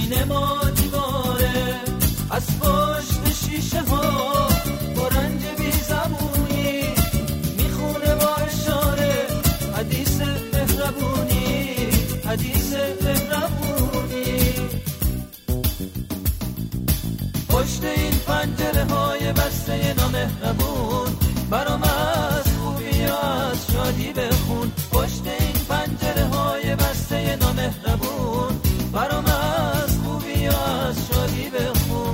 بین ما دیواره از پشت شیشه ها با رنج بی زبونی میخونه با اشاره حدیث مهربونی حدیث مهربونی. پشت این پنجره های بسته نامهربون برام از خوبی از شادی بخون. پشت این پنجره های بسته نامهربون برام از خوبی از شادی بخون.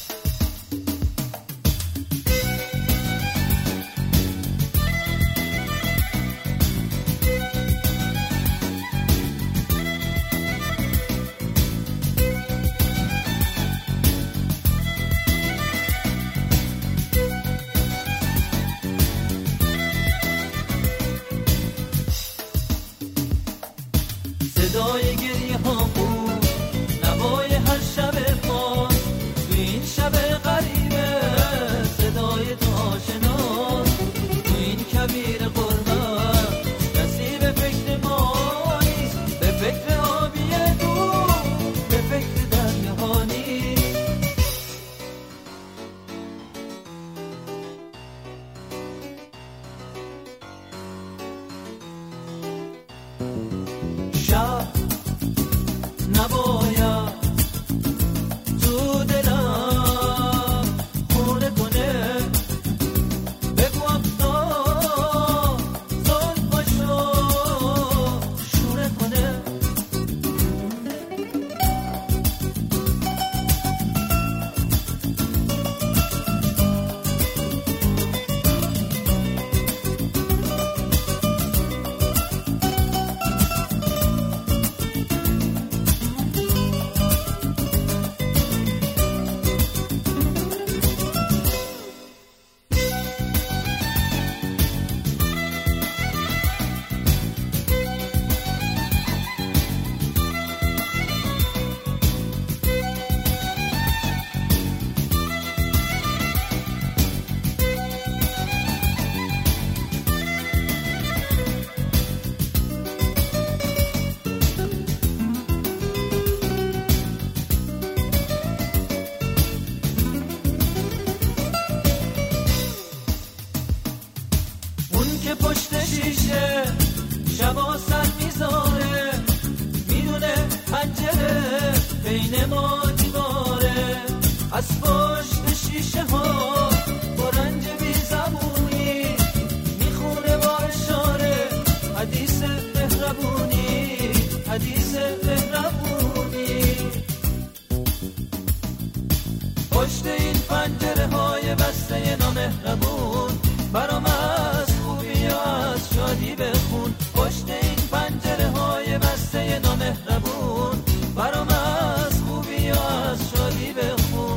صدای گریه ها بود نوای هر شب ما تو این شب غریبه صدای تو آشناست تو این کبیر قربت کسی به فکر ما نیست به فکر آبی دور به فکر دریاها نیست. شب نباید تو دلم خونه کنه بگو افتا زلفاشو شوره کنه. که پشت شیشه شبا سر میذاره میدونه پنجره بین ما دیواره از پشت شیشه ها با رنج بی زبونی میخونه با اشاره حدیث مهربونی حدیث مهربونی. پشت این پنجره های بسته نامهربون برام از خوبی از شادی بخون. پشت این پنجره های بسته نامهربون برام از خوبی از شادی بخون.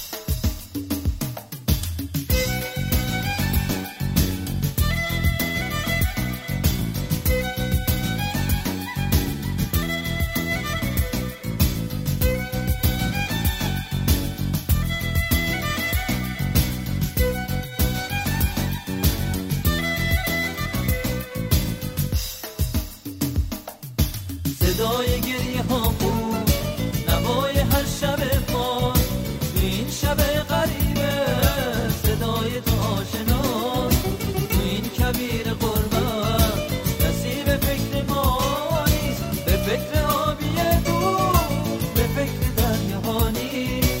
صدای گریه ها بود نوای هر شب ما تو این شب غریبه صدای تو آشناست تو این کبیر قربت کسی به فکر ما نیست به فکر آبی دور به فکر دریاها نیست.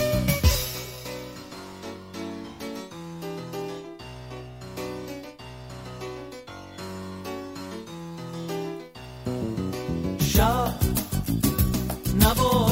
شب نبا